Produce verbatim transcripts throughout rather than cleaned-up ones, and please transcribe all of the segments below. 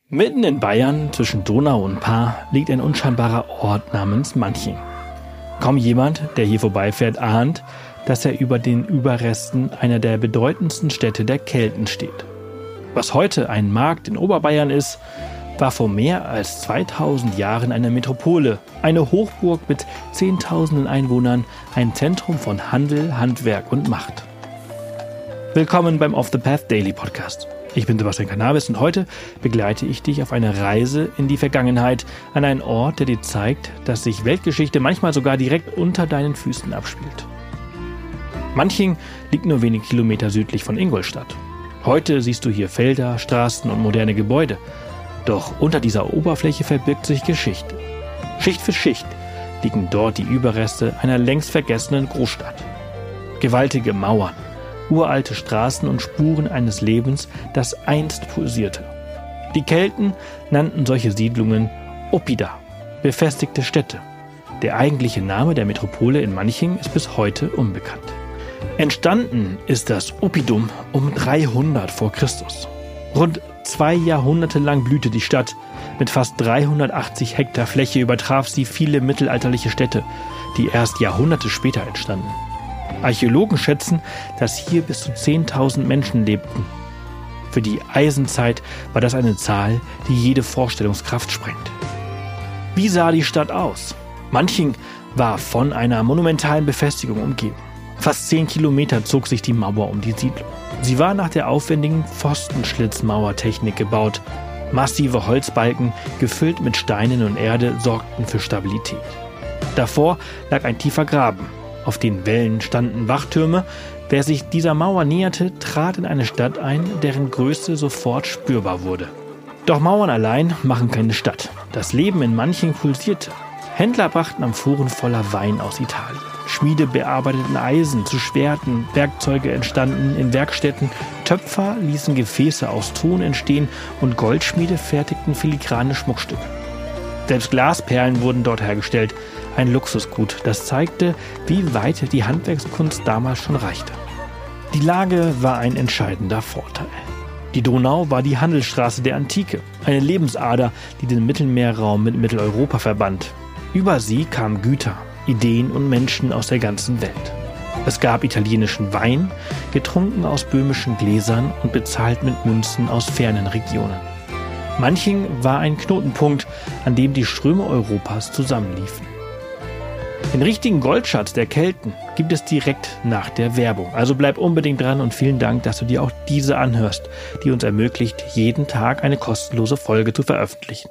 Mitten in Bayern, zwischen Donau und Paar, liegt ein unscheinbarer Ort namens Manching. Kaum jemand, der hier vorbeifährt, ahnt, dass er über den Überresten einer der bedeutendsten Städte der Kelten steht. Was heute ein Markt in Oberbayern ist, war vor mehr als zweitausend Jahren eine Metropole, eine Hochburg mit Zehntausenden Einwohnern, ein Zentrum von Handel, Handwerk und Macht. Willkommen beim Off the Path Daily Podcast. Ich bin Sebastian Cannabis und heute begleite ich dich auf eine Reise in die Vergangenheit, an einen Ort, der dir zeigt, dass sich Weltgeschichte manchmal sogar direkt unter deinen Füßen abspielt. Manching liegt nur wenige Kilometer südlich von Ingolstadt. Heute siehst du hier Felder, Straßen und moderne Gebäude. Doch unter dieser Oberfläche verbirgt sich Geschichte. Schicht für Schicht liegen dort die Überreste einer längst vergessenen Großstadt. Gewaltige Mauern, uralte Straßen und Spuren eines Lebens, das einst pulsierte. Die Kelten nannten solche Siedlungen Oppida, befestigte Städte. Der eigentliche Name der Metropole in Manching ist bis heute unbekannt. Entstanden ist das Oppidum um dreihundert vor Christus. Rund zwei Jahrhunderte lang blühte die Stadt. Mit fast dreihundertachtzig Hektar Fläche übertraf sie viele mittelalterliche Städte, die erst Jahrhunderte später entstanden. Archäologen schätzen, dass hier bis zu zehntausend Menschen lebten. Für die Eisenzeit war das eine Zahl, die jede Vorstellungskraft sprengt. Wie sah die Stadt aus? Manching war von einer monumentalen Befestigung umgeben. Fast zehn Kilometer zog sich die Mauer um die Siedlung. Sie war nach der aufwendigen Pfostenschlitzmauertechnik gebaut. Massive Holzbalken, gefüllt mit Steinen und Erde, sorgten für Stabilität. Davor lag ein tiefer Graben. Auf den Wällen standen Wachtürme. Wer sich dieser Mauer näherte, trat in eine Stadt ein, deren Größe sofort spürbar wurde. Doch Mauern allein machen keine Stadt. Das Leben in Manching pulsierte. Händler brachten Amphoren voller Wein aus Italien. Schmiede bearbeiteten Eisen zu Schwerten, Werkzeuge entstanden in Werkstätten, Töpfer ließen Gefäße aus Ton entstehen und Goldschmiede fertigten filigrane Schmuckstücke. Selbst Glasperlen wurden dort hergestellt, ein Luxusgut, das zeigte, wie weit die Handwerkskunst damals schon reichte. Die Lage war ein entscheidender Vorteil. Die Donau war die Handelsstraße der Antike, eine Lebensader, die den Mittelmeerraum mit Mitteleuropa verband. Über sie kamen Güter, Ideen und Menschen aus der ganzen Welt. Es gab italienischen Wein, getrunken aus böhmischen Gläsern und bezahlt mit Münzen aus fernen Regionen. Manching war ein Knotenpunkt, an dem die Ströme Europas zusammenliefen. Den richtigen Goldschatz der Kelten gibt es direkt nach der Werbung. Also bleib unbedingt dran und vielen Dank, dass du dir auch diese anhörst, die uns ermöglicht, jeden Tag eine kostenlose Folge zu veröffentlichen.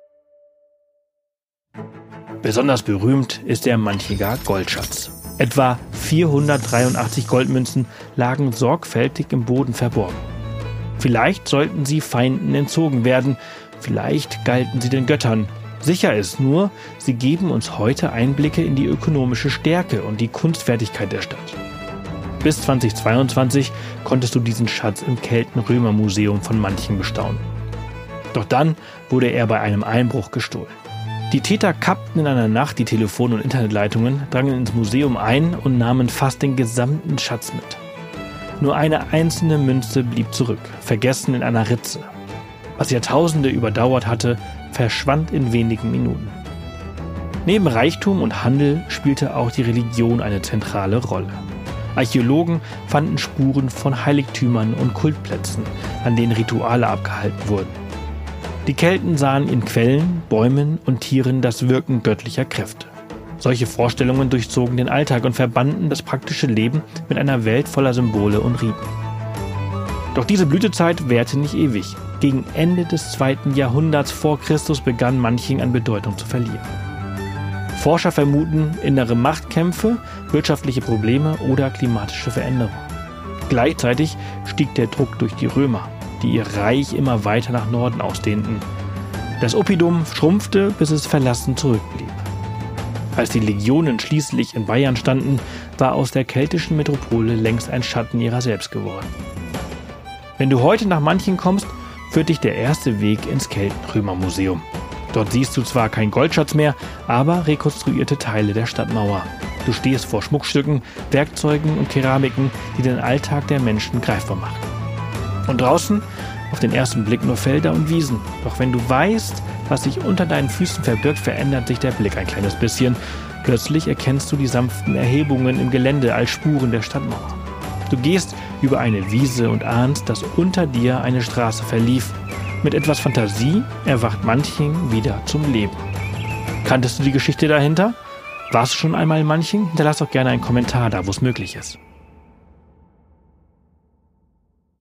Besonders berühmt ist der Manchinger Goldschatz. Etwa vierhundertdreiundachtzig Goldmünzen lagen sorgfältig im Boden verborgen. Vielleicht sollten sie Feinden entzogen werden, vielleicht galten sie den Göttern. Sicher ist nur, sie geben uns heute Einblicke in die ökonomische Stärke und die Kunstfertigkeit der Stadt. Bis zweitausendzweiundzwanzig konntest du diesen Schatz im Kelten-Römer-Museum von Manching bestaunen. Doch dann wurde er bei einem Einbruch gestohlen. Die Täter kappten in einer Nacht die Telefon- und Internetleitungen, drangen ins Museum ein und nahmen fast den gesamten Schatz mit. Nur eine einzelne Münze blieb zurück, vergessen in einer Ritze. Was Jahrtausende überdauert hatte, verschwand in wenigen Minuten. Neben Reichtum und Handel spielte auch die Religion eine zentrale Rolle. Archäologen fanden Spuren von Heiligtümern und Kultplätzen, an denen Rituale abgehalten wurden. Die Kelten sahen in Quellen, Bäumen und Tieren das Wirken göttlicher Kräfte. Solche Vorstellungen durchzogen den Alltag und verbanden das praktische Leben mit einer Welt voller Symbole und Riten. Doch diese Blütezeit währte nicht ewig. Gegen Ende des zweiten Jahrhunderts vor Christus begann Manching an Bedeutung zu verlieren. Forscher vermuten innere Machtkämpfe, wirtschaftliche Probleme oder klimatische Veränderungen. Gleichzeitig stieg der Druck durch die Römer, die ihr Reich immer weiter nach Norden ausdehnten. Das Oppidum schrumpfte, bis es verlassen zurückblieb. Als die Legionen schließlich in Bayern standen, war aus der keltischen Metropole längst ein Schatten ihrer selbst geworden. Wenn du heute nach Manching kommst, führt dich der erste Weg ins Kelten-Römer-Museum. Dort siehst du zwar keinen Goldschatz mehr, aber rekonstruierte Teile der Stadtmauer. Du stehst vor Schmuckstücken, Werkzeugen und Keramiken, die den Alltag der Menschen greifbar machen. Und draußen auf den ersten Blick nur Felder und Wiesen. Doch wenn du weißt, was sich unter deinen Füßen verbirgt, verändert sich der Blick ein kleines bisschen. Plötzlich erkennst du die sanften Erhebungen im Gelände als Spuren der Stadtmauer. Du gehst über eine Wiese und ahnst, dass unter dir eine Straße verlief. Mit etwas Fantasie erwacht Manching wieder zum Leben. Kanntest du die Geschichte dahinter? Warst du schon einmal in Manching? Hinterlass doch gerne einen Kommentar da, wo es möglich ist.